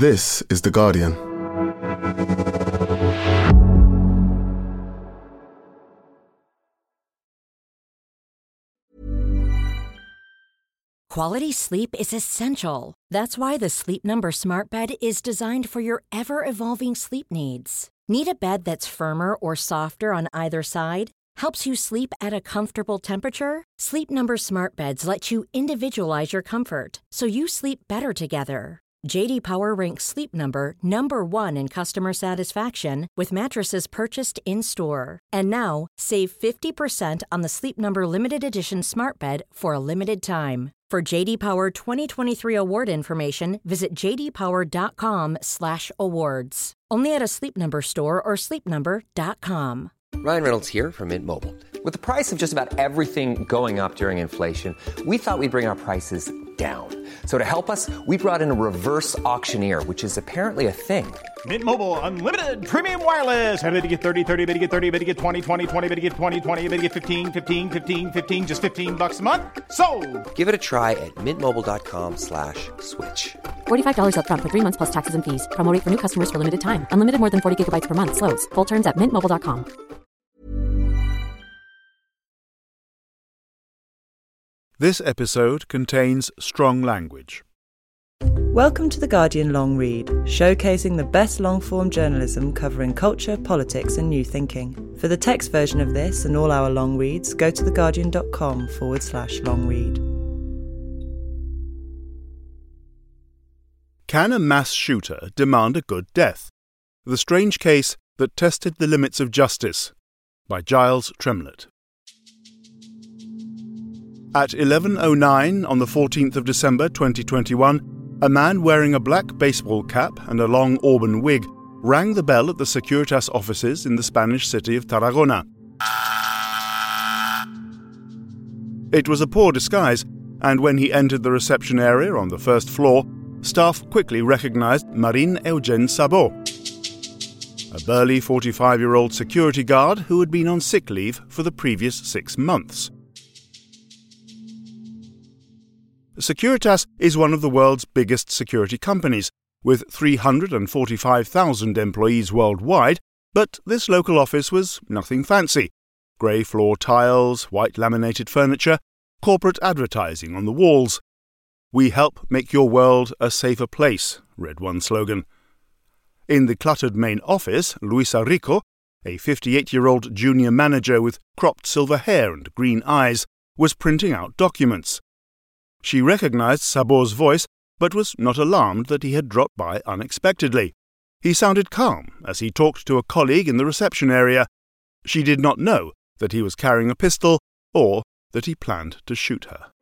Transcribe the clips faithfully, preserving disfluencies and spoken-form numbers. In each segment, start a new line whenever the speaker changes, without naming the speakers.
This is The Guardian.
Quality sleep is essential. That's why the Sleep Number Smart Bed is designed for your ever-evolving sleep needs. Need a bed that's firmer or softer on either side? Helps you sleep at a comfortable temperature? Sleep Number Smart Beds let you individualize your comfort, so you sleep better together. J D Power ranks Sleep Number number one in customer satisfaction with mattresses purchased in-store. And now, save fifty percent on the Sleep Number Limited Edition Smart Bed for a limited time. For J D Power twenty twenty-three award information, visit j d power dot com slash awards. Only at a Sleep Number store or sleep number dot com.
Ryan Reynolds here from Mint Mobile. With the price of just about everything going up during inflation, we thought we'd bring our prices down. So to help us, we brought in a reverse auctioneer, which is apparently a thing.
Mint Mobile Unlimited Premium Wireless. How to get thirty, thirty, how to get thirty, how to get twenty, twenty, twenty, how to get twenty, twenty, how to get fifteen, fifteen, fifteen, fifteen, just fifteen bucks a month? Sold!
Give it a try at mintmobile.com slash switch.
forty-five dollars up front for three months plus taxes and fees. Promo rate for new customers for limited time. Unlimited more than forty gigabytes per month. Slows full terms at mint mobile dot com.
This episode contains strong language.
Welcome to The Guardian Long Read, showcasing the best long-form journalism covering culture, politics and new thinking. For the text version of this and all our long reads, go to theguardian.com forward slash long read.
Can a mass shooter demand a good death? The Strange Case That Tested the Limits of Justice by Giles Tremlett. At eleven oh nine on the fourteenth of December twenty twenty-one, a man wearing a black baseball cap and a long auburn wig rang the bell at the Securitas offices in the Spanish city of Tarragona. It was a poor disguise, and when he entered the reception area on the first floor, staff quickly recognized Marine-Eugène Sabot, a burly forty-five-year-old security guard who had been on sick leave for the previous six months. Securitas is one of the world's biggest security companies, with three hundred forty-five thousand employees worldwide, but this local office was nothing fancy. Grey floor tiles, white laminated furniture, corporate advertising on the walls. "We help make your world a safer place," read one slogan. In the cluttered main office, Luisa Rico, a fifty-eight-year-old junior manager with cropped silver hair and green eyes, was printing out documents. She recognized Sabot's voice, but was not alarmed that he had dropped by unexpectedly. He sounded calm as he talked to a colleague in the reception area. She did not know that he was carrying a pistol or that he planned to shoot her.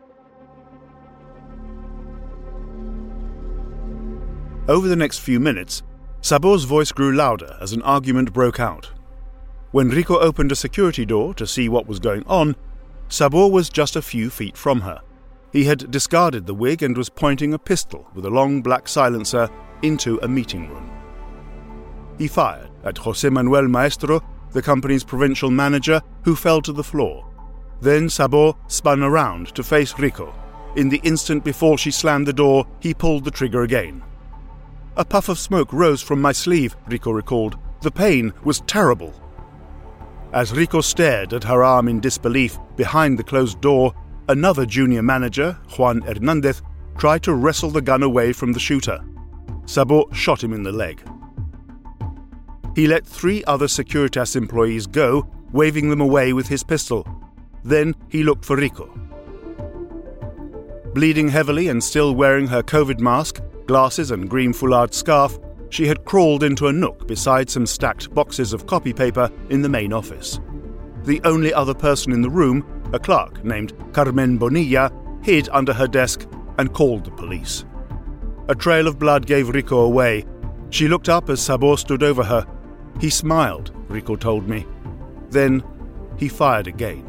Over the next few minutes, Sabot's voice grew louder as an argument broke out. When Rico opened a security door to see what was going on, Sabot was just a few feet from her. He had discarded the wig and was pointing a pistol with a long black silencer into a meeting room. He fired at José Manuel Maestro, the company's provincial manager, who fell to the floor. Then Sabot spun around to face Rico. In the instant before she slammed the door, he pulled the trigger again. "A puff of smoke rose from my sleeve," Rico recalled. "The pain was terrible." As Rico stared at her arm in disbelief behind the closed door, another junior manager, Juan Hernandez, tried to wrestle the gun away from the shooter. Sabot shot him in the leg. He let three other Securitas employees go, waving them away with his pistol. Then he looked for Rico. Bleeding heavily and still wearing her COVID mask, glasses and green foulard scarf, she had crawled into a nook beside some stacked boxes of copy paper in the main office. The only other person in the room, a clerk named Carmen Bonilla, hid under her desk and called the police. A trail of blood gave Rico away. She looked up as Sabot stood over her. He smiled, Rico told me. Then he fired again.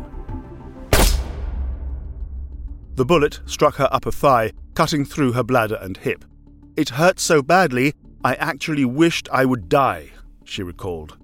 The bullet struck her upper thigh, cutting through her bladder and hip. "It hurt so badly, I actually wished I would die," she recalled.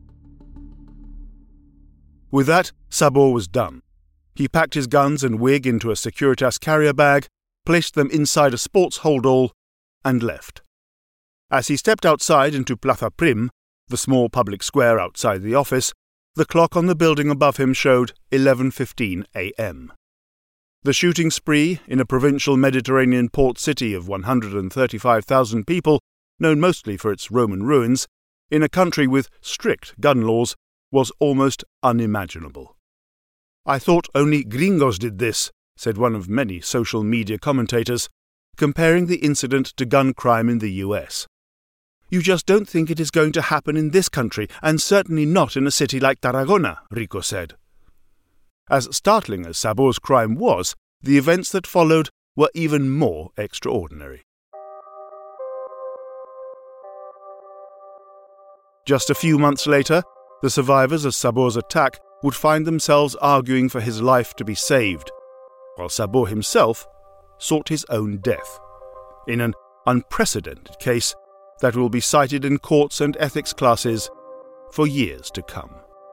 With that, Sabot was done. He packed his guns and wig into a Securitas carrier bag, placed them inside a sports holdall, and left. As he stepped outside into Plaza Prim, the small public square outside the office, the clock on the building above him showed eleven fifteen a m. The shooting spree in a provincial Mediterranean port city of one hundred thirty-five thousand people, known mostly for its Roman ruins, in a country with strict gun laws, was almost unimaginable. "I thought only gringos did this," said one of many social media commentators, comparing the incident to gun crime in the U S. "You just don't think it is going to happen in this country, and certainly not in a city like Tarragona," Rico said. As startling as Sabor's crime was, the events that followed were even more extraordinary. Just a few months later, the survivors of Sabor's attack would find themselves arguing for his life to be saved, while Sabor himself sought his own death, in an unprecedented case that will be cited in courts and ethics classes for years to come.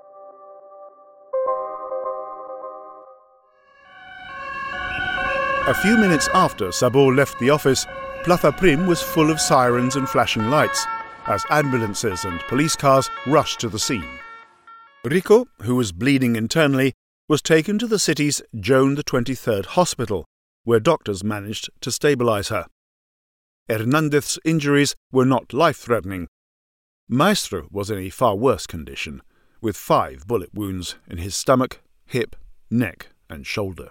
A few minutes after Sabor left the office, Plaza Prim was full of sirens and flashing lights, as ambulances and police cars rushed to the scene. Rico, who was bleeding internally, was taken to the city's Joan the twenty-third hospital, where doctors managed to stabilize her. Hernandez's injuries were not life-threatening. Maestro was in a far worse condition, with five bullet wounds in his stomach, hip, neck, and shoulder.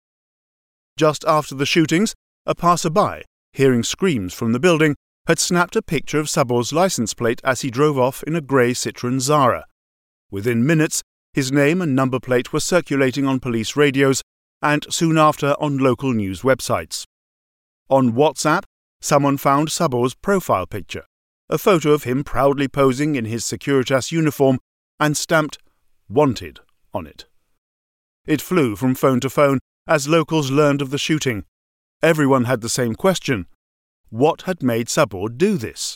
Just after the shootings, a passerby, hearing screams from the building, had snapped a picture of Sabor's license plate as he drove off in a grey Citroën Zara. Within minutes, his name and number plate were circulating on police radios and soon after on local news websites. On WhatsApp, someone found Sabor's profile picture, a photo of him proudly posing in his Securitas uniform and stamped "Wanted" on it. It flew from phone to phone as locals learned of the shooting. Everyone had the same question: what had made Sabor do this?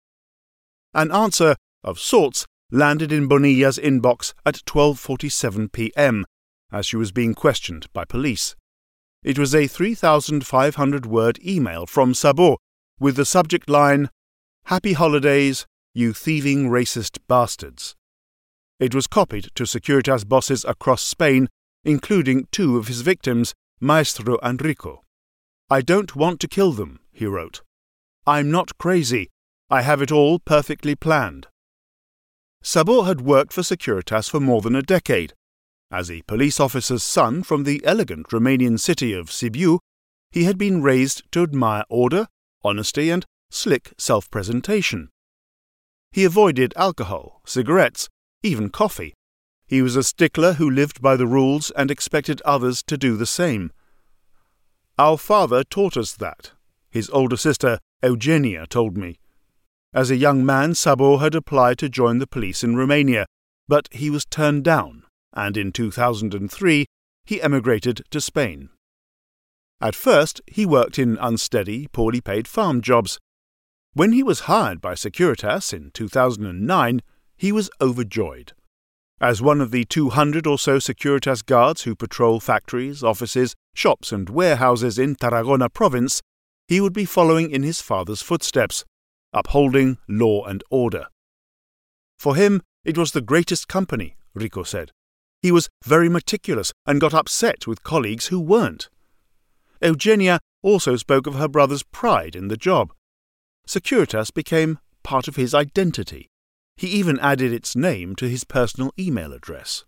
An answer, of sorts, landed in Bonilla's inbox at twelve forty-seven p m, as she was being questioned by police. It was a three thousand five hundred word email from Sabor, with the subject line, "Happy holidays, you thieving racist bastards." It was copied to Securitas bosses across Spain, including two of his victims, Maestro and Rico. "I don't want to kill them," he wrote. "I'm not crazy. I have it all perfectly planned." Sabor had worked for Securitas for more than a decade. As a police officer's son from the elegant Romanian city of Sibiu, he had been raised to admire order, honesty, and slick self-presentation. He avoided alcohol, cigarettes, even coffee. He was a stickler who lived by the rules and expected others to do the same. "Our father taught us that," his older sister Eugenia told me. As a young man, Sabor had applied to join the police in Romania, but he was turned down, and in two thousand three he emigrated to Spain. At first, he worked in unsteady, poorly paid farm jobs. When he was hired by Securitas in two thousand nine, he was overjoyed. As one of the two hundred or so Securitas guards who patrol factories, offices, shops and warehouses in Tarragona province, he would be following in his father's footsteps, upholding law and order. For him, it was the greatest company, Rico said. He was very meticulous and got upset with colleagues who weren't. Eugenia also spoke of her brother's pride in the job. Securitas became part of his identity. He even added its name to his personal email address.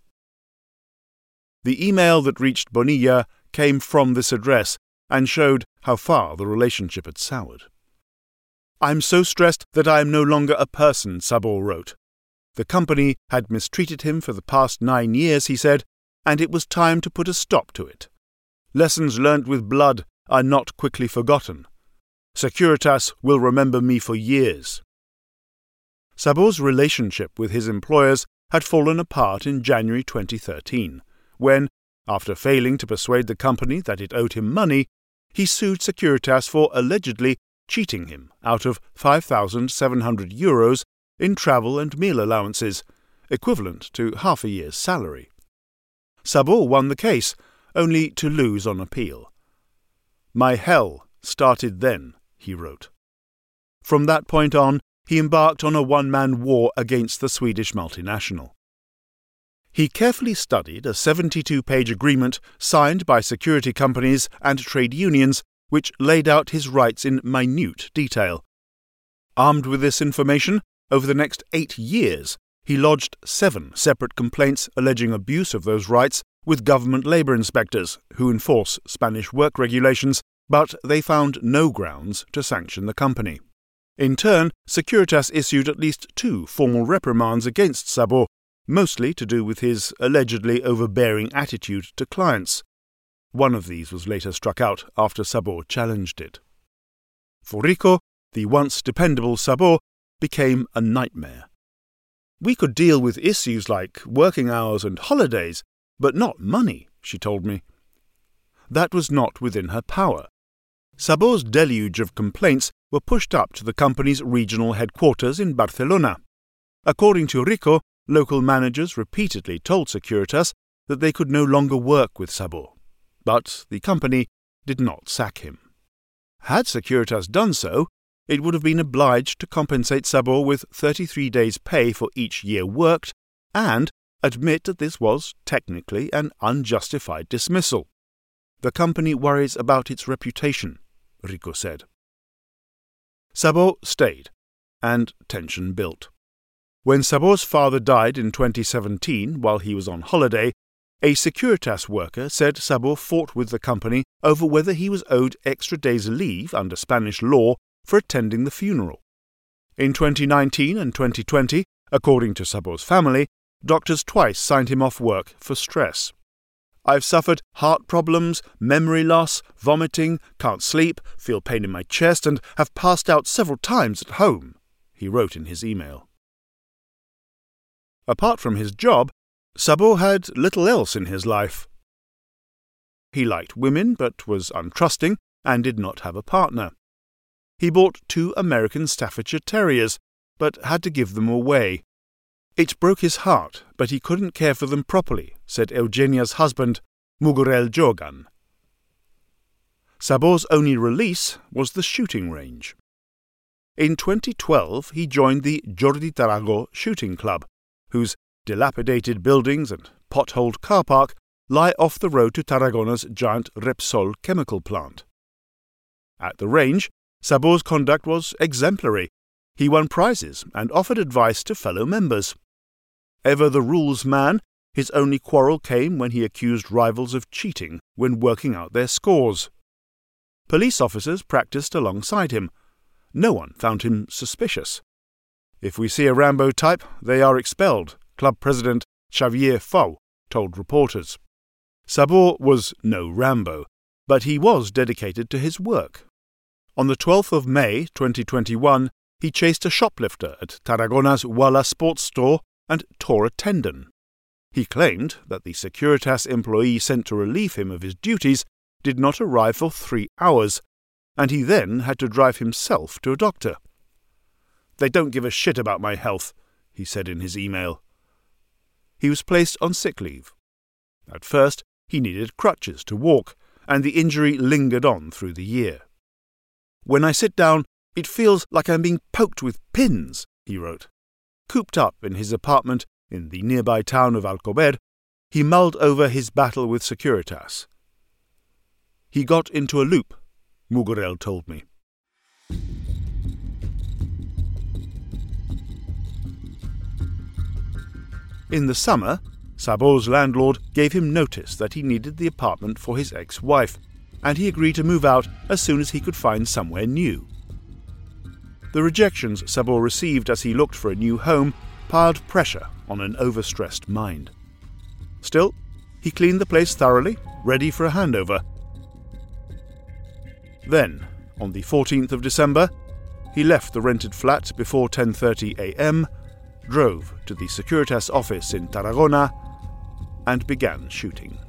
The email that reached Bonilla came from this address and showed how far the relationship had soured. "I'm so stressed that I am no longer a person," Sabor wrote. The company had mistreated him for the past nine years, he said, and it was time to put a stop to it. Lessons learnt with blood are not quickly forgotten. Securitas will remember me for years. Sabor's relationship with his employers had fallen apart in January twenty thirteen, when, after failing to persuade the company that it owed him money, he sued Securitas for allegedly cheating him out of five thousand seven hundred euros in travel and meal allowances, equivalent to half a year's salary. Sabor won the case, only to lose on appeal. "My hell started then," he wrote. From that point on, he embarked on a one-man war against the Swedish multinational. He carefully studied a seventy-two page agreement signed by security companies and trade unions which laid out his rights in minute detail. Armed with this information, over the next eight years, he lodged seven separate complaints alleging abuse of those rights with government labour inspectors who enforce Spanish work regulations, but they found no grounds to sanction the company. In turn, Securitas issued at least two formal reprimands against Sabor, mostly to do with his allegedly overbearing attitude to clients. One of these was later struck out after Sabor challenged it. For Rico, the once dependable Sabor became a nightmare. "We could deal with issues like working hours and holidays, but not money," she told me. That was not within her power. Sabor's deluge of complaints were pushed up to the company's regional headquarters in Barcelona. According to Rico, local managers repeatedly told Securitas that they could no longer work with Sabor, but the company did not sack him. Had Securitas done so, it would have been obliged to compensate Sabor with thirty-three days' pay for each year worked and admit that this was technically an unjustified dismissal. "The company worries about its reputation," Rico said. Sabor stayed, and tension built. When Sabor's father died in twenty seventeen while he was on holiday, a Securitas worker said Sabor fought with the company over whether he was owed extra days' leave under Spanish law for attending the funeral. In twenty nineteen and twenty twenty, according to Sabor's family, doctors twice signed him off work for stress. "I've suffered heart problems, memory loss, vomiting, can't sleep, feel pain in my chest, and have passed out several times at home," he wrote in his email. Apart from his job, Sabor had little else in his life. He liked women but was untrusting and did not have a partner. He bought two American Staffordshire Terriers, but had to give them away. "It broke his heart, but he couldn't care for them properly," said Eugenia's husband, Mugurel Jogan. Sabor's only release was the shooting range. In twenty twelve he joined the Jordi Tarago Shooting Club, whose dilapidated buildings and potholed car park lie off the road to Tarragona's giant Repsol chemical plant. At the range, Sabor's conduct was exemplary. He won prizes and offered advice to fellow members. Ever the rules man, his only quarrel came when he accused rivals of cheating when working out their scores. Police officers practiced alongside him. No one found him suspicious. "If we see a Rambo type, they are expelled," club president Xavier Fau told reporters. Sabor was no Rambo, but he was dedicated to his work. On the twelfth of May twenty twenty-one, he chased a shoplifter at Tarragona's Walla sports store and tore a tendon. He claimed that the Securitas employee sent to relieve him of his duties did not arrive for three hours, and he then had to drive himself to a doctor. "They don't give a shit about my health," he said in his email. He was placed on sick leave. At first, he needed crutches to walk, and the injury lingered on through the year. "When I sit down, it feels like I'm being poked with pins," he wrote. Cooped up in his apartment in the nearby town of Alcover, he mulled over his battle with Securitas. "He got into a loop," Mugurel told me. In the summer, Sabor's landlord gave him notice that he needed the apartment for his ex-wife, and he agreed to move out as soon as he could find somewhere new. The rejections Sabor received as he looked for a new home piled pressure on an overstressed mind. Still, he cleaned the place thoroughly, ready for a handover. Then, on the fourteenth of December, he left the rented flat before ten thirty a m, drove to the Securitas office in Tarragona, and began shooting.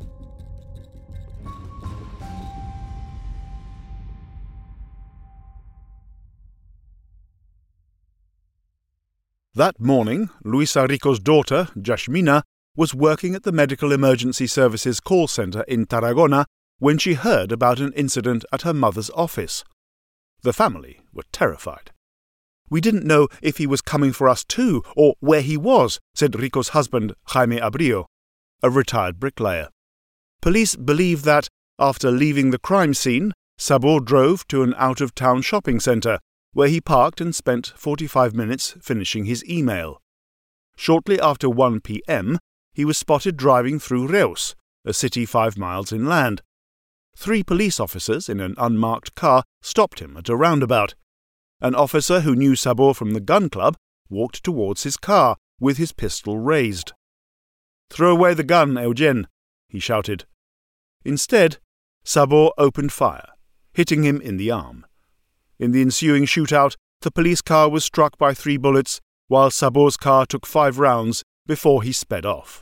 That morning, Luisa Rico's daughter, Yashmina, was working at the Medical Emergency Services call centre in Tarragona when she heard about an incident at her mother's office. The family were terrified. We didn't know if he was coming for us too, or where he was, said Rico's husband, Jaime Abrillo, a retired bricklayer. Police believe that, after leaving the crime scene, Sabor drove to an out-of-town shopping centre, where he parked and spent forty-five minutes finishing his email. Shortly after one p.m, he was spotted driving through Reus, a city five miles inland. Three police officers in an unmarked car stopped him at a roundabout. An officer who knew Sabor from the gun club walked towards his car with his pistol raised. "Throw away the gun, Eugen," he shouted. Instead, Sabor opened fire, hitting him in the arm. In the ensuing shootout, the police car was struck by three bullets, while Sabor's car took five rounds before he sped off.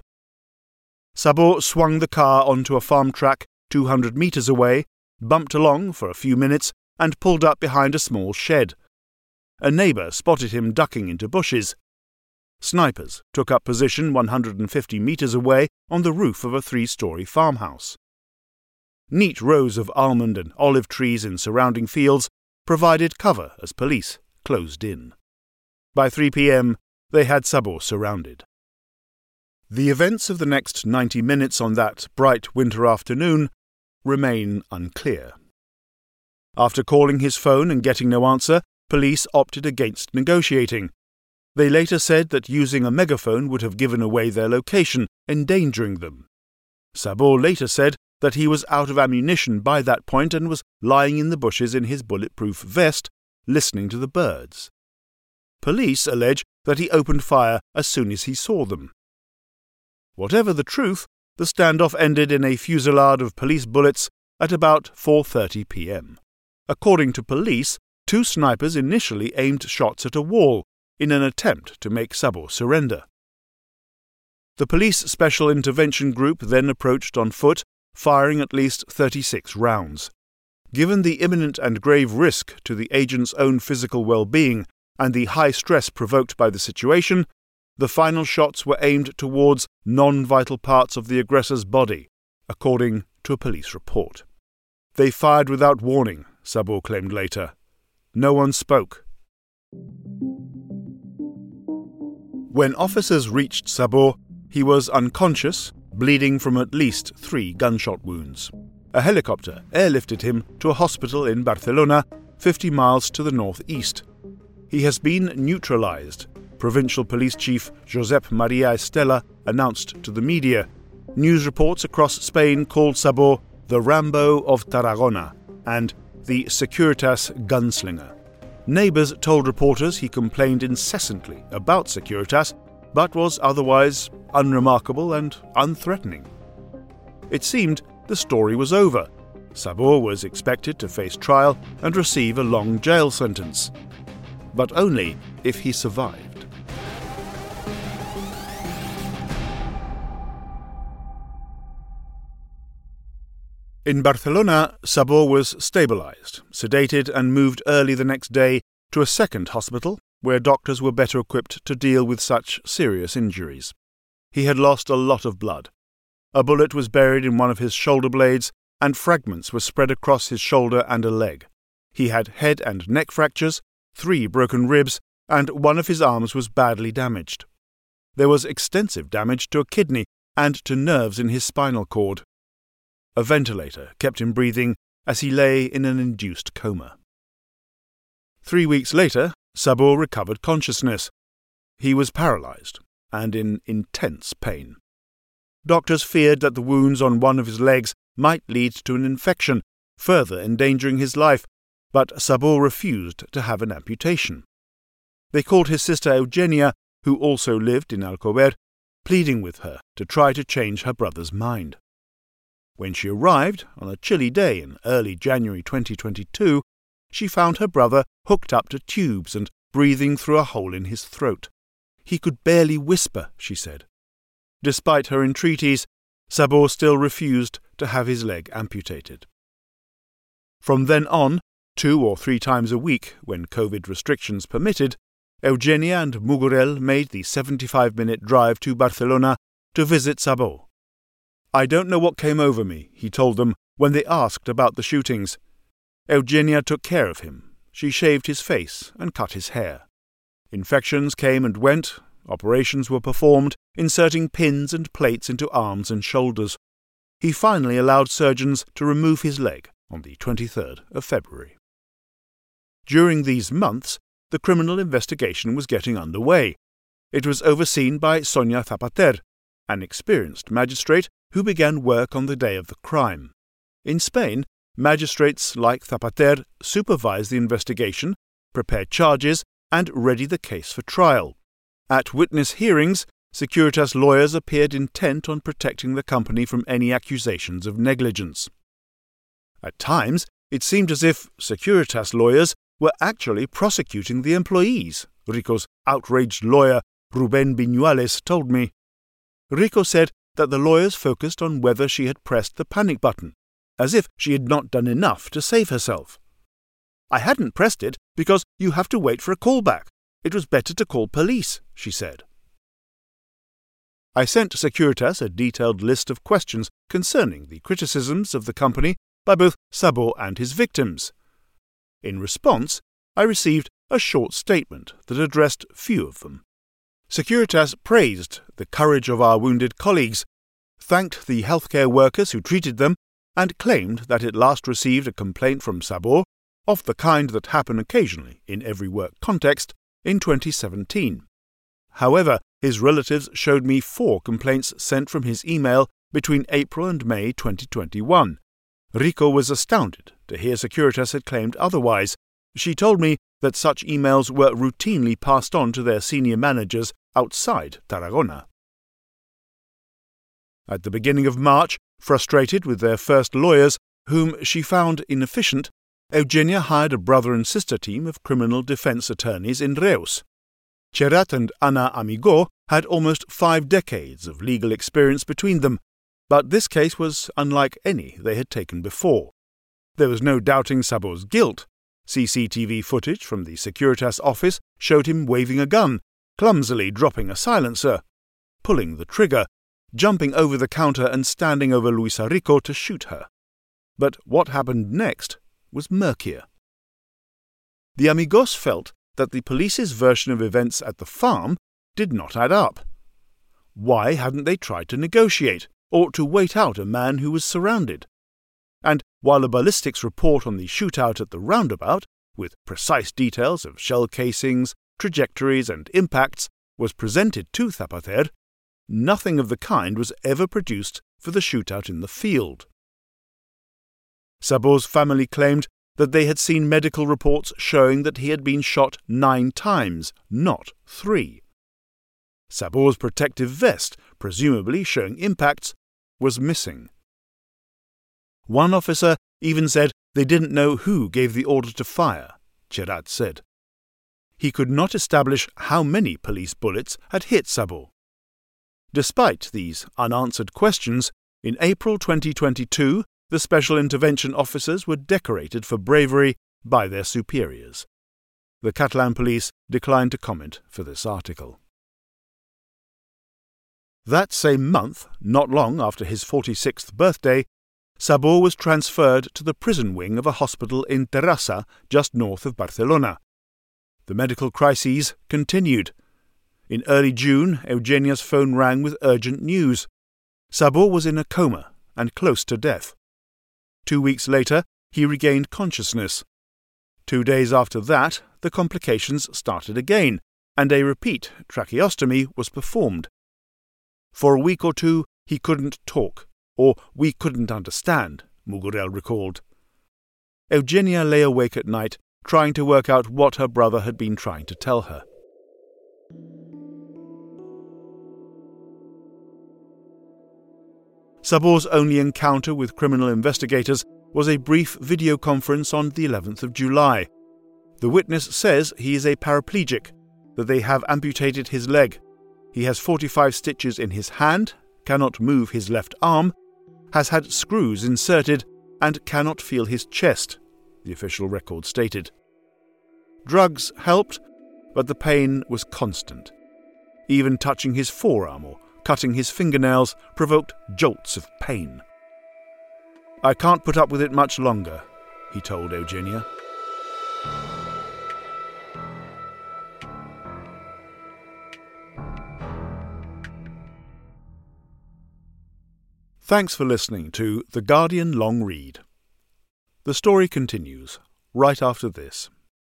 Sabor swung the car onto a farm track two hundred metres away, bumped along for a few minutes, and pulled up behind a small shed. A neighbour spotted him ducking into bushes. Snipers took up position one hundred fifty metres away on the roof of a three-storey farmhouse. Neat rows of almond and olive trees in surrounding fields provided cover as police closed in. By three p.m, they had Sabor surrounded. The events of the next ninety minutes on that bright winter afternoon remain unclear. After calling his phone and getting no answer, police opted against negotiating. They later said that using a megaphone would have given away their location, endangering them. Sabor later said that he was out of ammunition by that point and was lying in the bushes in his bulletproof vest, listening to the birds. Police allege that he opened fire as soon as he saw them. Whatever the truth, the standoff ended in a fusillade of police bullets at about four thirty p.m. According to police, two snipers initially aimed shots at a wall in an attempt to make Sabor surrender. The police special intervention group then approached on foot, firing at least thirty-six rounds. Given the imminent and grave risk to the agent's own physical well-being and the high stress provoked by the situation, the final shots were aimed towards non-vital parts of the aggressor's body, according to a police report. They fired without warning, Sabor claimed later. No one spoke. When officers reached Sabor, he was unconscious, bleeding from at least three gunshot wounds. A helicopter airlifted him to a hospital in Barcelona, fifty miles to the northeast. He has been neutralized, Provincial Police Chief Josep Maria Estela announced to the media. News reports across Spain called Sabor the Rambo of Tarragona and the Securitas gunslinger. Neighbours told reporters he complained incessantly about Securitas, but was otherwise unremarkable and unthreatening. It seemed the story was over. Sabor was expected to face trial and receive a long jail sentence, but only if he survived. In Barcelona, Sabor was stabilized, sedated and moved early the next day to a second hospital where doctors were better equipped to deal with such serious injuries. He had lost a lot of blood. A bullet was buried in one of his shoulder blades and fragments were spread across his shoulder and a leg. He had head and neck fractures, three broken ribs, and one of his arms was badly damaged. There was extensive damage to a kidney and to nerves in his spinal cord. A ventilator kept him breathing as he lay in an induced coma. Three weeks later, Sabor recovered consciousness. He was paralyzed and in intense pain. Doctors feared that the wounds on one of his legs might lead to an infection, further endangering his life, but Sabor refused to have an amputation. They called his sister Eugenia, who also lived in Alcover, pleading with her to try to change her brother's mind. When she arrived, on a chilly day in early January twenty twenty-two, she found her brother hooked up to tubes and breathing through a hole in his throat. He could barely whisper, she said. Despite her entreaties, Sabor still refused to have his leg amputated. From then on, two or three times a week, when COVID restrictions permitted, Eugenia and Mugurel made the seventy-five minute drive to Barcelona to visit Sabor. "I don't know what came over me," he told them when they asked about the shootings. Eugenia took care of him. She shaved his face and cut his hair. Infections came and went, operations were performed, inserting pins and plates into arms and shoulders. He finally allowed surgeons to remove his leg on the twenty-third of February. During these months, the criminal investigation was getting underway. It was overseen by Sonia Zapater, an experienced magistrate who began work on the day of the crime. In Spain, magistrates like Zapater supervise the investigation, prepare charges, and ready the case for trial. At witness hearings, Securitas lawyers appeared intent on protecting the company from any accusations of negligence. At times, it seemed as if Securitas lawyers were actually prosecuting the employees, Rico's outraged lawyer Rubén Viñuales told me. Rico said that the lawyers focused on whether she had pressed the panic button, as if she had not done enough to save herself. "I hadn't pressed it because you have to wait for a callback. It was better to call police," she said. I sent Securitas a detailed list of questions concerning the criticisms of the company by both Szabó and his victims. In response, I received a short statement that addressed few of them. Securitas praised the courage of our wounded colleagues, thanked the healthcare workers who treated them, and claimed that it last received a complaint from Szabó, of the kind that happen occasionally in every work context, in twenty seventeen. However, his relatives showed me four complaints sent from his email between April and May twenty twenty-one. Rico was astounded to hear Securitas had claimed otherwise. She told me that such emails were routinely passed on to their senior managers outside Tarragona. At the beginning of March, frustrated with their first lawyers, whom she found inefficient, Eugenia hired a brother and sister team of criminal defense attorneys in Reus. Cherat and Ana Amigo had almost five decades of legal experience between them, but this case was unlike any they had taken before. There was no doubting Szabó's guilt. C C T V footage from the Securitas office showed him waving a gun, clumsily dropping a silencer, pulling the trigger, jumping over the counter and standing over Luisa Rico to shoot her. But what happened next was murkier. The Amigos felt that the police's version of events at the farm did not add up. Why hadn't they tried to negotiate, or to wait out a man who was surrounded? And while a ballistics report on the shootout at the roundabout, with precise details of shell casings, trajectories and impacts, was presented to Zapater, nothing of the kind was ever produced for the shootout in the field. Szabó's family claimed that they had seen medical reports showing that he had been shot nine times, not three. Szabó's protective vest, presumably showing impacts, was missing. One officer even said they didn't know who gave the order to fire, Cherat said. He could not establish how many police bullets had hit Szabó. Despite these unanswered questions, in April twenty twenty-two, the Special Intervention Officers were decorated for bravery by their superiors. The Catalan police declined to comment for this article. That same month, not long after his forty-sixth birthday, Szabó was transferred to the prison wing of a hospital in Terrassa, just north of Barcelona. The medical crises continued. In early June, Eugenia's phone rang with urgent news. Szabó was in a coma and close to death. Two weeks later, he regained consciousness. Two days after that, the complications started again, and a repeat tracheostomy was performed. For a week or two, he couldn't talk, or we couldn't understand, Mugurel recalled. Eugenia lay awake at night, trying to work out what her brother had been trying to tell her. Szabó's only encounter with criminal investigators was a brief video conference on the eleventh of July. The witness says he is a paraplegic, that they have amputated his leg. He has forty-five stitches in his hand, cannot move his left arm, has had screws inserted, and cannot feel his chest, the official record stated. Drugs helped, but the pain was constant. Even touching his forearm or cutting his fingernails provoked jolts of pain. "I can't put up with it much longer," he told Eugenia. Thanks for listening to The Guardian Long Read. The story continues right after this.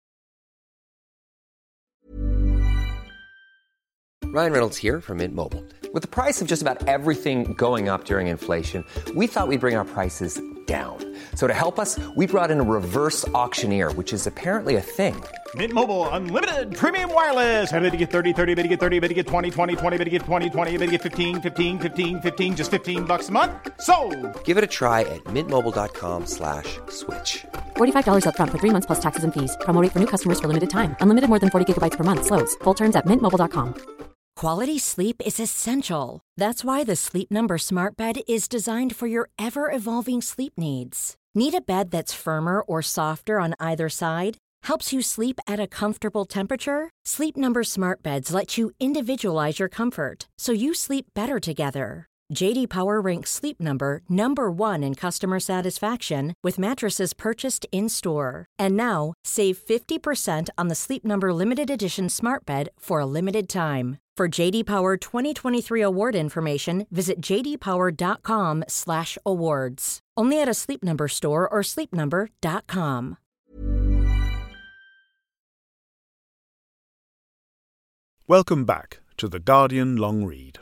Ryan Reynolds here from Mint Mobile. With the price of just about everything going up during inflation, we thought we'd bring our prices down. So to help us, we brought in a reverse auctioneer, which is apparently a thing.
Mint Mobile Unlimited Premium Wireless. How to get thirty, thirty, how to get thirty, how to get twenty, twenty, twenty, how to get twenty, twenty, how to get fifteen, fifteen, fifteen, fifteen, just fifteen bucks a month? Sold!
Give it a try at mintmobile.com slash switch.
forty-five dollars up front for three months plus taxes and fees. Promo rate for new customers for limited time. Unlimited more than forty gigabytes per month. Slows full terms at mint mobile dot com.
Quality sleep is essential. That's why the Sleep Number Smart Bed is designed for your ever-evolving sleep needs. Need a bed that's firmer or softer on either side? Helps you sleep at a comfortable temperature? Sleep Number Smart Beds let you individualize your comfort, so you sleep better together. J D Power ranks Sleep Number number one in customer satisfaction with mattresses purchased in-store. And now, save fifty percent on the Sleep Number Limited Edition Smart Bed for a limited time. For J D Power twenty twenty-three award information, visit j d power dot com slash awards. Only at a Sleep Number store or sleep number dot com.
Welcome back to The Guardian Long Read.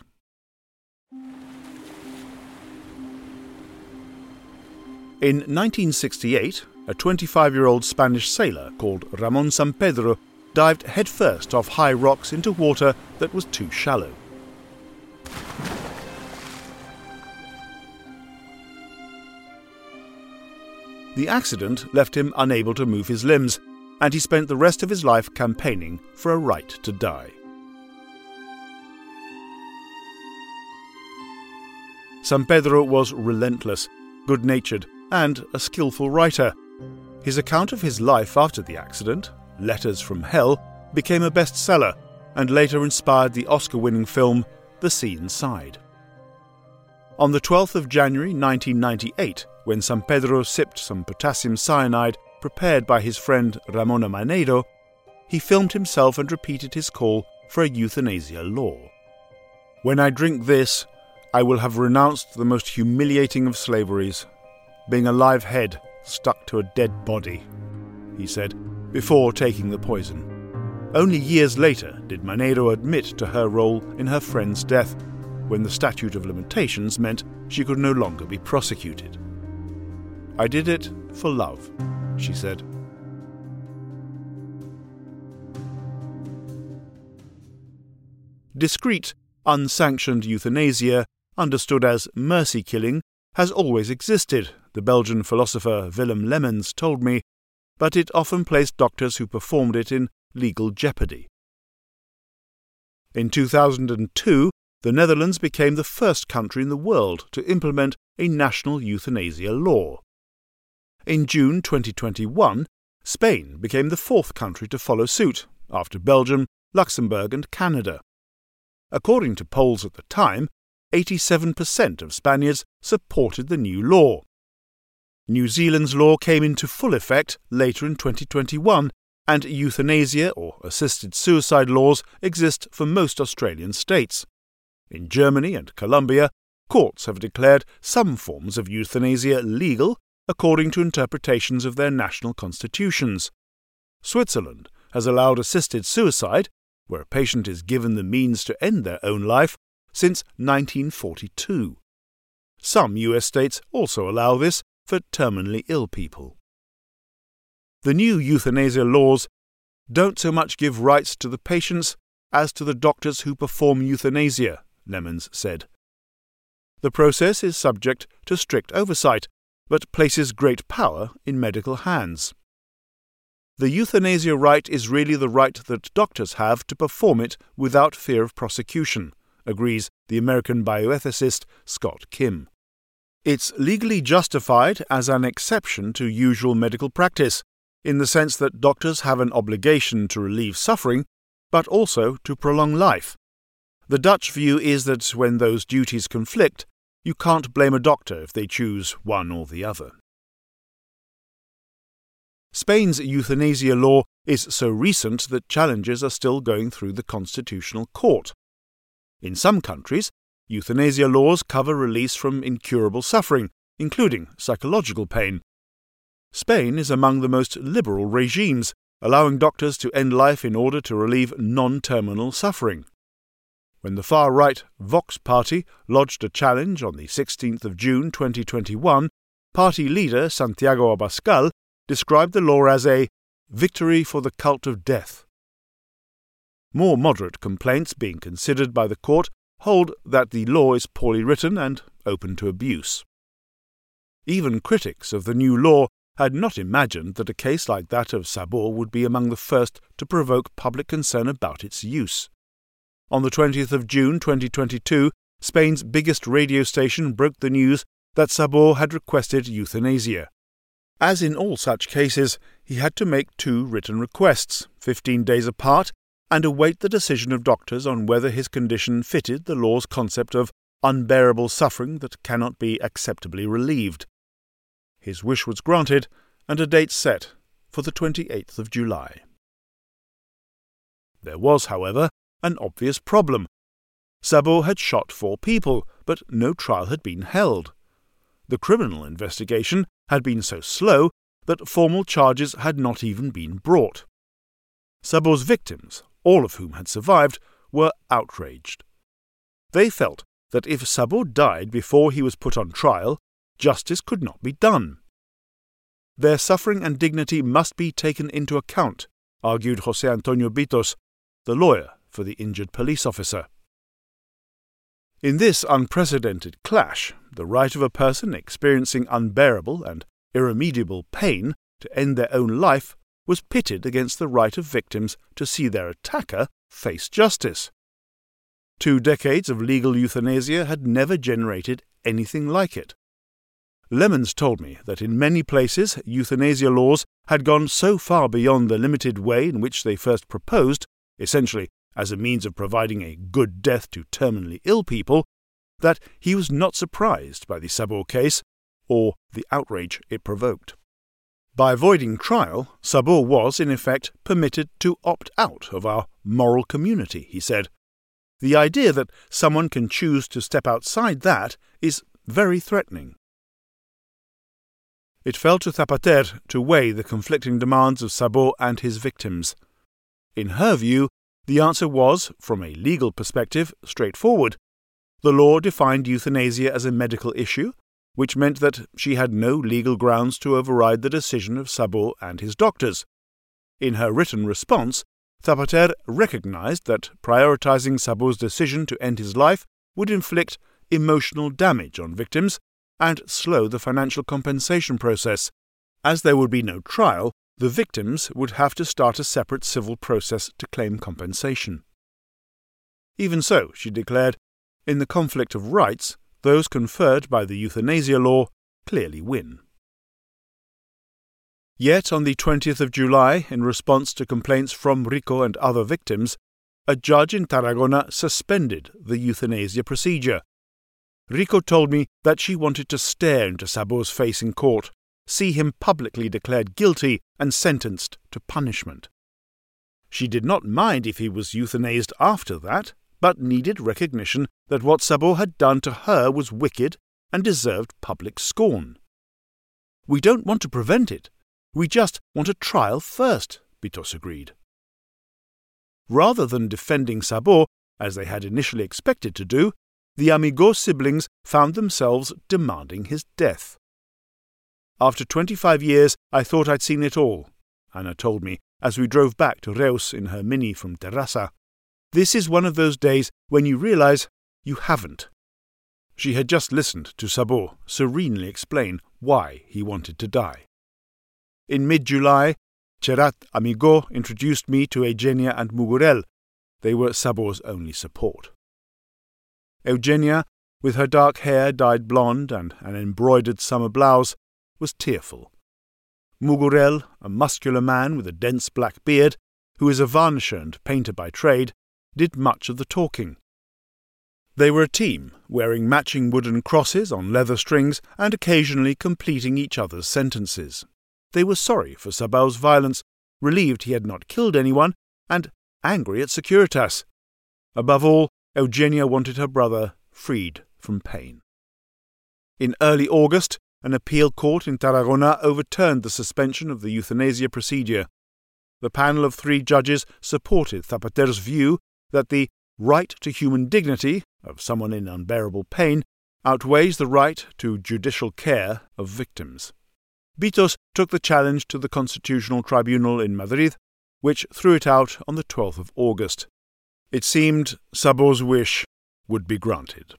In nineteen sixty-eight, a twenty-five-year-old Spanish sailor called Ramón Sampedro dived headfirst off high rocks into water that was too shallow. The accident left him unable to move his limbs, and he spent the rest of his life campaigning for a right to die. Sampedro was relentless, good-natured, and a skillful writer. His account of his life after the accident, Letters from Hell, became a bestseller and later inspired the Oscar-winning film The Sea Inside. On the twelfth of January nineteen ninety-eight, when Sampedro sipped some potassium cyanide prepared by his friend Ramona Maneiro, he filmed himself and repeated his call for a euthanasia law. "When I drink this, I will have renounced the most humiliating of slaveries, being a live head stuck to a dead body," he said, before taking the poison. Only years later did Maneiro admit to her role in her friend's death, when the statute of limitations meant she could no longer be prosecuted. "I did it for love," she said. Discreet, unsanctioned euthanasia, understood as mercy killing, has always existed, the Belgian philosopher Willem Lemmens told me, but it often placed doctors who performed it in legal jeopardy. In two thousand two, the Netherlands became the first country in the world to implement a national euthanasia law. In June twenty twenty-one, Spain became the fourth country to follow suit, after Belgium, Luxembourg and Canada. According to polls at the time, eighty-seven percent of Spaniards supported the new law. New Zealand's law came into full effect later in twenty twenty-one, and euthanasia or assisted suicide laws exist for most Australian states. In Germany and Colombia, courts have declared some forms of euthanasia legal according to interpretations of their national constitutions. Switzerland has allowed assisted suicide, where a patient is given the means to end their own life, since nineteen forty-two. Some U S states also allow this for terminally ill people. The new euthanasia laws don't so much give rights to the patients as to the doctors who perform euthanasia, Lemmens said. The process is subject to strict oversight, but places great power in medical hands. The euthanasia right is really the right that doctors have to perform it without fear of prosecution, agrees the American bioethicist Scott Kim. It's legally justified as an exception to usual medical practice, in the sense that doctors have an obligation to relieve suffering, but also to prolong life. The Dutch view is that when those duties conflict, you can't blame a doctor if they choose one or the other. Spain's euthanasia law is so recent that challenges are still going through the Constitutional Court. In some countries, euthanasia laws cover release from incurable suffering, including psychological pain. Spain is among the most liberal regimes, allowing doctors to end life in order to relieve non-terminal suffering. When the far-right Vox Party lodged a challenge on the sixteenth of June twenty twenty-one, party leader Santiago Abascal described the law as a victory for the cult of death. More moderate complaints being considered by the court hold that the law is poorly written and open to abuse. Even critics of the new law had not imagined that a case like that of Sabor would be among the first to provoke public concern about its use. On the twentieth of June twenty twenty-two, Spain's biggest radio station broke the news that Sabor had requested euthanasia. As in all such cases, he had to make two written requests, fifteen days apart, and await the decision of doctors on whether his condition fitted the law's concept of unbearable suffering that cannot be acceptably relieved. His wish was granted, and a date set for the twenty-eighth of July. There was, however, an obvious problem. Sabor had shot four people, but no trial had been held. The criminal investigation had been so slow that formal charges had not even been brought. Sabor's victims, all of whom had survived, were outraged. They felt that if Sabor died before he was put on trial, justice could not be done. Their suffering and dignity must be taken into account, argued José Antonio Bitos, the lawyer for the injured police officer. In this unprecedented clash, the right of a person experiencing unbearable and irremediable pain to end their own life was pitted against the right of victims to see their attacker face justice. Two decades of legal euthanasia had never generated anything like it. Lemons told me that in many places euthanasia laws had gone so far beyond the limited way in which they first proposed, essentially as a means of providing a good death to terminally ill people, that he was not surprised by the Sabor case or the outrage it provoked. By avoiding trial, Sabor was, in effect, permitted to opt out of our moral community, he said. The idea that someone can choose to step outside that is very threatening. It fell to Zapater to weigh the conflicting demands of Sabor and his victims. In her view, the answer was, from a legal perspective, straightforward. The law defined euthanasia as a medical issue, which meant that she had no legal grounds to override the decision of Sabor and his doctors. In her written response, Zapater recognized that prioritizing Sabor's decision to end his life would inflict emotional damage on victims and slow the financial compensation process. As there would be no trial, the victims would have to start a separate civil process to claim compensation. Even so, she declared, in the conflict of rights, those conferred by the euthanasia law clearly win. Yet on the twentieth of July, in response to complaints from Rico and other victims, a judge in Tarragona suspended the euthanasia procedure. Rico told me that she wanted to stare into Sabor's face in court, see him publicly declared guilty and sentenced to punishment. She did not mind if he was euthanized after that, but needed recognition that what Sabor had done to her was wicked and deserved public scorn. We don't want to prevent it. We just want a trial first, Bitos agreed. Rather than defending Sabor, as they had initially expected to do, the Amigó siblings found themselves demanding his death. After twenty-five years, I thought I'd seen it all, Anna told me as we drove back to Reus in her Mini from Terrassa. This is one of those days when you realize you haven't. She had just listened to Sabor serenely explain why he wanted to die. In mid-July, Cherat Amigó introduced me to Eugenia and Mugurel. They were Sabor's only support. Eugenia, with her dark hair dyed blonde and an embroidered summer blouse, was tearful. Mugurel, a muscular man with a dense black beard, who is a varnisher and painter by trade, did much of the talking. They were a team, wearing matching wooden crosses on leather strings and occasionally completing each other's sentences. They were sorry for Sabor's violence, relieved he had not killed anyone, and angry at Securitas. Above all, Eugenia wanted her brother freed from pain. In early August, an appeal court in Tarragona overturned the suspension of the euthanasia procedure. The panel of three judges supported Zapater's view that the right to human dignity of someone in unbearable pain outweighs the right to judicial care of victims. Bitos took the challenge to the Constitutional Tribunal in Madrid, which threw it out on the twelfth of August. It seemed Sabor's wish would be granted.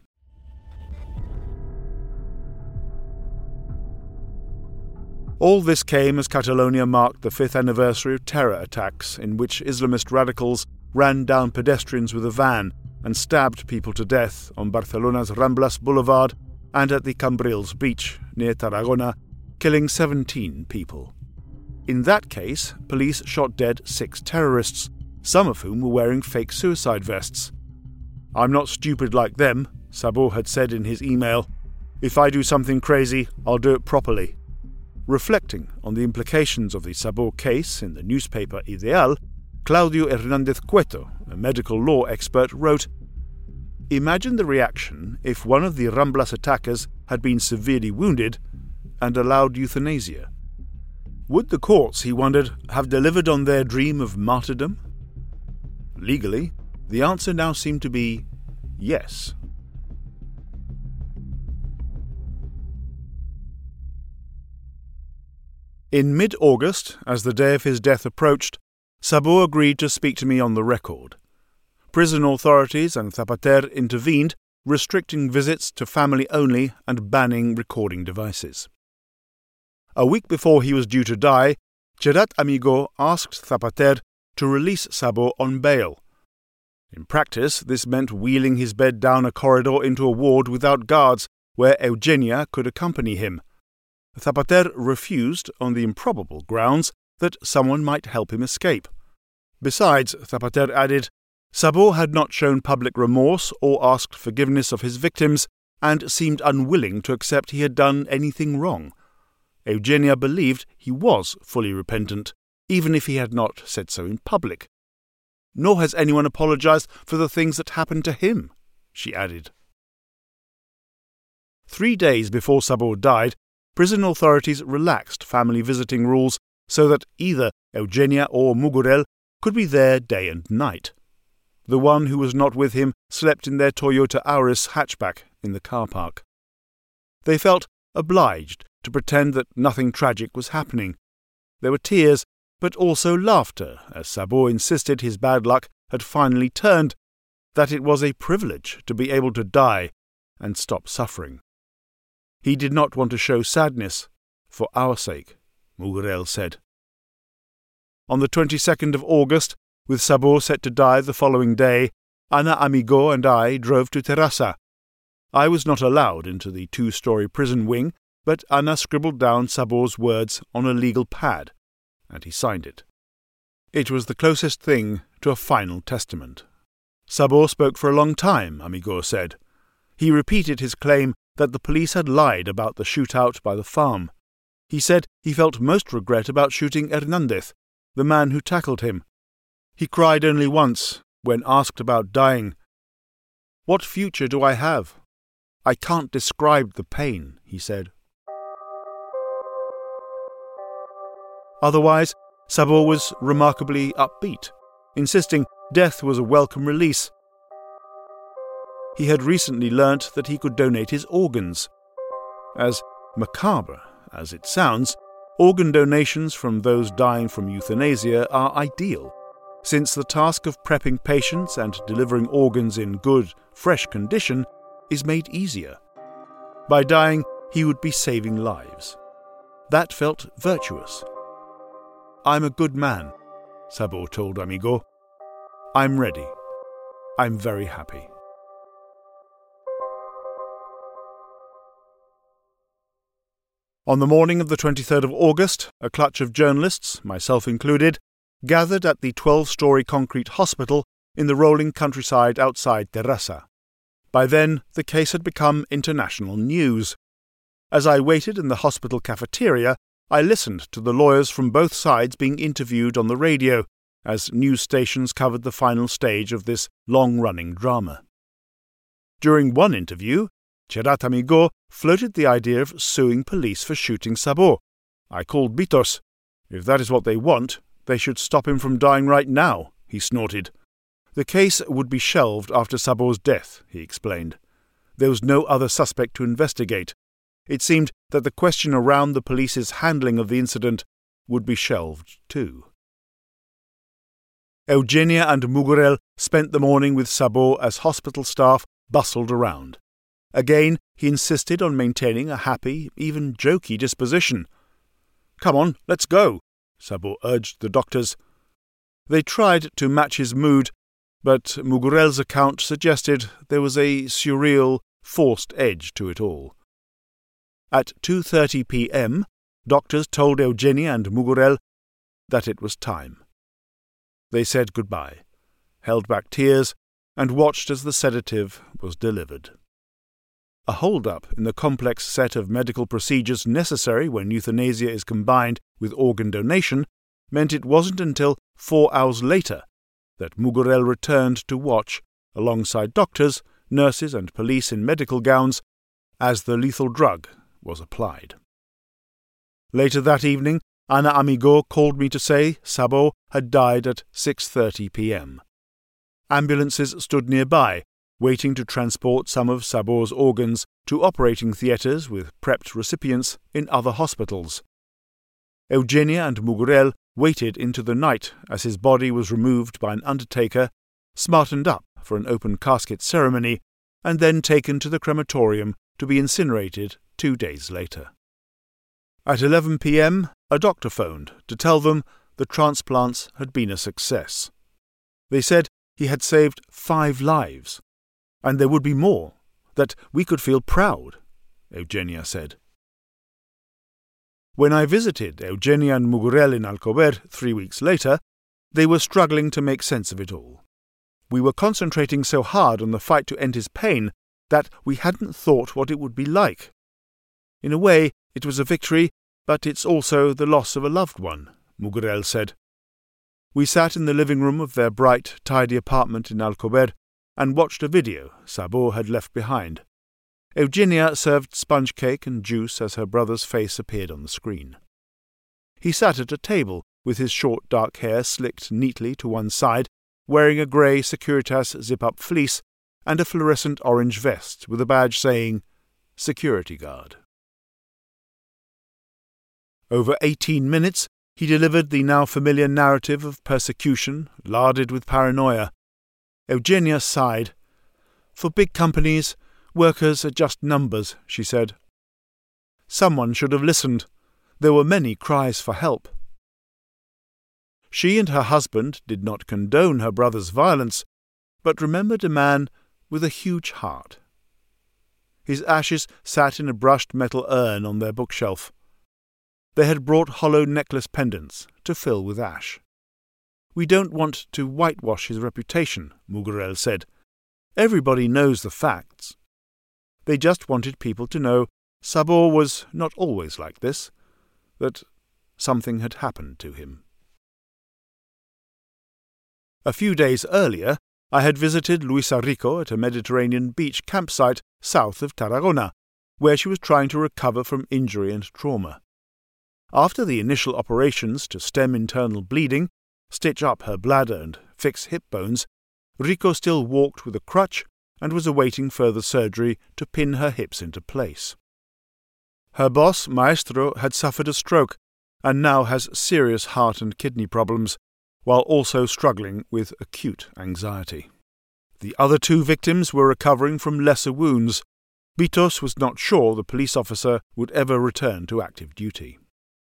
All this came as Catalonia marked the fifth anniversary of terror attacks in which Islamist radicals ran down pedestrians with a van and stabbed people to death on Barcelona's Ramblas Boulevard and at the Cambrils beach near Tarragona, killing seventeen people. In that case, police shot dead six terrorists, some of whom were wearing fake suicide vests. "I'm not stupid like them," Sabor had said in his email. "If I do something crazy, I'll do it properly." Reflecting on the implications of the Sabor case in the newspaper Ideal, Claudio Hernández Cueto, a medical law expert, wrote, "Imagine the reaction if one of the Ramblas attackers had been severely wounded and allowed euthanasia. Would the courts, he wondered, have delivered on their dream of martyrdom? Legally, the answer now seemed to be yes." In mid-August, as the day of his death approached, Sabor agreed to speak to me on the record. Prison authorities and Zapater intervened, restricting visits to family only and banning recording devices. A week before he was due to die, Cherat Amigo asked Zapater to release Sabor on bail. In practice, this meant wheeling his bed down a corridor into a ward without guards, where Eugenia could accompany him. Zapater refused on the improbable grounds that someone might help him escape. Besides, Zapater added, Sabor had not shown public remorse or asked forgiveness of his victims and seemed unwilling to accept he had done anything wrong. Eugenia believed he was fully repentant, even if he had not said so in public. "Nor has anyone apologized for the things that happened to him," she added. Three days before Sabor died, prison authorities relaxed family visiting rules so that either Eugenia or Mugurel could be there day and night. The one who was not with him slept in their Toyota Auris hatchback in the car park. They felt obliged to pretend that nothing tragic was happening. There were tears, but also laughter, as Sabor insisted his bad luck had finally turned, that it was a privilege to be able to die and stop suffering. He did not want to show sadness, for our sake, Mugurel said. On the twenty-second of August, with Sabor set to die the following day, Ana Amigo and I drove to Terrassa. I was not allowed into the two-story prison wing, but Ana scribbled down Sabor's words on a legal pad, and he signed it. It was the closest thing to a final testament. Sabor spoke for a long time, Amigo said. He repeated his claim that the police had lied about the shootout by the farm. He said he felt most regret about shooting Hernández, the man who tackled him. He cried only once, when asked about dying. "What future do I have? I can't describe the pain," he said. Otherwise, Sabor was remarkably upbeat, insisting death was a welcome release. He had recently learnt that he could donate his organs. As macabre as it sounds, organ donations from those dying from euthanasia are ideal, since the task of prepping patients and delivering organs in good, fresh condition is made easier. By dying, he would be saving lives. That felt virtuous. "I'm a good man," Sabor told Amigo. "I'm ready. I'm very happy." On the morning of the twenty-third of August, a clutch of journalists, myself included, gathered at the twelve-story concrete hospital in the rolling countryside outside Terrassa. By then, the case had become international news. As I waited in the hospital cafeteria, I listened to the lawyers from both sides being interviewed on the radio, as news stations covered the final stage of this long-running drama. During one interview, Cerat Amigo floated the idea of suing police for shooting Szabó. I called Bitos. If that is what they want, they should stop him from dying right now, he snorted. The case would be shelved after Szabó's death, he explained. There was no other suspect to investigate. It seemed that the question around the police's handling of the incident would be shelved too. Eugenia and Mugurel spent the morning with Szabó as hospital staff bustled around. Again, he insisted on maintaining a happy, even jokey disposition. "Come on, let's go," Szabó urged the doctors. They tried to match his mood, but Mugurel's account suggested there was a surreal, forced edge to it all. At two thirty p.m., doctors told Eugenia and Mugurel that it was time. They said goodbye, held back tears, and watched as the sedative was delivered. A hold-up in the complex set of medical procedures necessary when euthanasia is combined with organ donation meant it wasn't until four hours later that Mugurel returned to watch, alongside doctors, nurses and police in medical gowns, as the lethal drug was applied. Later that evening, Ana Amigo called me to say Szabó had died at six thirty p.m. Ambulances stood nearby, waiting to transport some of Szabó's organs to operating theatres with prepped recipients in other hospitals. Eugenia and Mugurel waited into the night as his body was removed by an undertaker, smartened up for an open casket ceremony, and then taken to the crematorium to be incinerated two days later. At eleven p.m, a doctor phoned to tell them the transplants had been a success. They said he had saved five lives, and there would be more, that we could feel proud, Eugenia said. When I visited Eugenia and Mugurel in Alcover three weeks later, they were struggling to make sense of it all. We were concentrating so hard on the fight to end his pain that we hadn't thought what it would be like. In a way, it was a victory, but it's also the loss of a loved one, Mugurel said. We sat in the living room of their bright, tidy apartment in Alcover and watched a video Szabó had left behind. Eugenia served sponge cake and juice as her brother's face appeared on the screen. He sat at a table with his short dark hair slicked neatly to one side, wearing a grey Securitas zip-up fleece and a fluorescent orange vest with a badge saying, Security Guard. Over eighteen minutes, he delivered the now familiar narrative of persecution, larded with paranoia. Eugenia sighed. For big companies, workers are just numbers, she said. Someone should have listened. There were many cries for help. She and her husband did not condone her brother's violence, but remembered a man with a huge heart. His ashes sat in a brushed metal urn on their bookshelf. They had brought hollow necklace pendants to fill with ash. We don't want to whitewash his reputation, Mugurel said. Everybody knows the facts. They just wanted people to know Szabó was not always like this, that something had happened to him. A few days earlier, I had visited Luisa Rico at a Mediterranean beach campsite south of Tarragona, where she was trying to recover from injury and trauma. After the initial operations to stem internal bleeding, stitch up her bladder and fix hip bones, Rico still walked with a crutch and was awaiting further surgery to pin her hips into place. Her boss, Maestro, had suffered a stroke and now has serious heart and kidney problems, while also struggling with acute anxiety. The other two victims were recovering from lesser wounds. Bitos was not sure the police officer would ever return to active duty.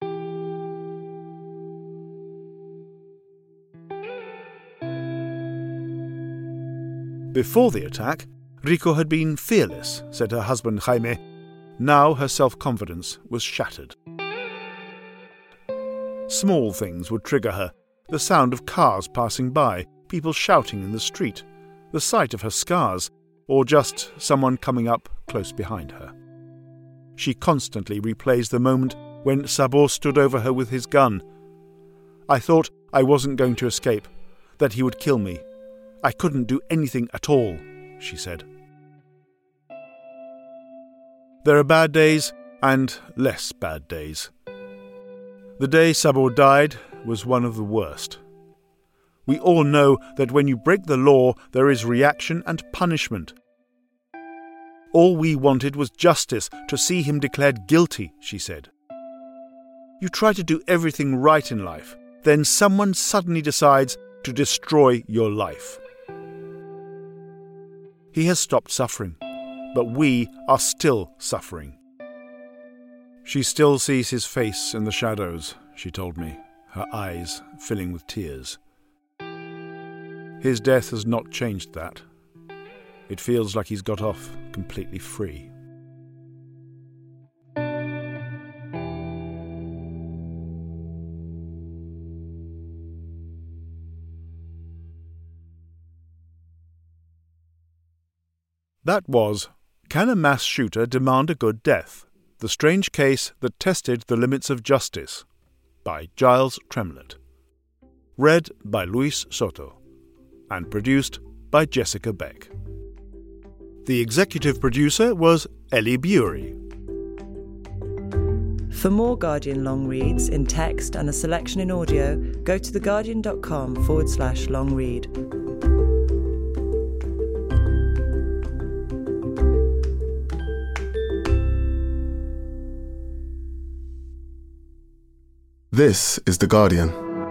Before the attack, Rico had been fearless, said her husband Jaime. Now her self-confidence was shattered. Small things would trigger her, the sound of cars passing by, people shouting in the street, the sight of her scars, or just someone coming up close behind her. She constantly replays the moment when Szabó stood over her with his gun. I thought I wasn't going to escape, that he would kill me. I couldn't do anything at all, she said. There are bad days and less bad days. The day Sabor died was one of the worst. We all know that when you break the law, there is reaction and punishment. All we wanted was justice, to see him declared guilty, she said. You try to do everything right in life, then someone suddenly decides to destroy your life. He has stopped suffering, but we are still suffering. She still sees his face in the shadows, she told me, her eyes filling with tears. His death has not changed that. It feels like he's got off completely free. That was Can a Mass Shooter Demand a Good Death? The Strange Case That Tested the Limits of Justice, by Giles Tremlett. Read by Luis Soto and produced by Jessica Beck. The executive producer was Ellie Bury.
For more Guardian long reads in text and a selection in audio, go to theguardian.com forward slash long read.
This is The Guardian.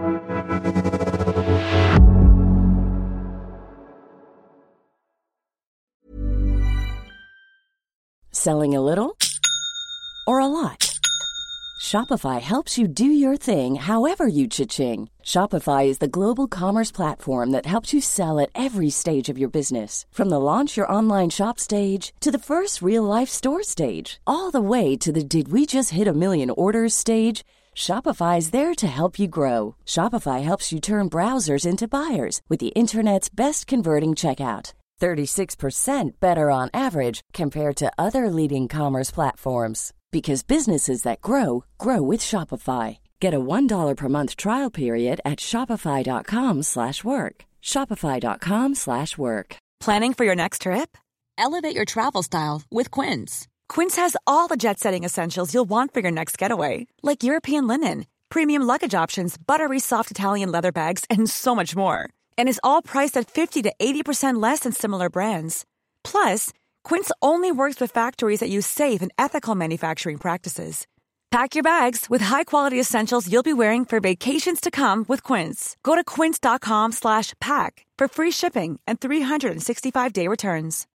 Selling a little or a lot? Shopify helps you do your thing however you cha-ching. Shopify is the global commerce platform that helps you sell at every stage of your business. From the launch your online shop stage to the first real-life store stage, all the way to the did we just hit a million orders stage. Shopify is there to help you grow. Shopify helps you turn browsers into buyers with the internet's best converting checkout. thirty-six percent better on average compared to other leading commerce platforms. Because businesses that grow, grow with Shopify. Get a one dollar per month trial period at shopify.com slash work. Shopify.com slash work.
Planning for your next trip? Elevate your travel style with Quince. Quince has all the jet-setting essentials you'll want for your next getaway, like European linen, premium luggage options, buttery soft Italian leather bags, and so much more. And is all priced at fifty to eighty percent less than similar brands. Plus, Quince only works with factories that use safe and ethical manufacturing practices. Pack your bags with high-quality essentials you'll be wearing for vacations to come with Quince. Go to quince.com slash pack for free shipping and three sixty-five day returns.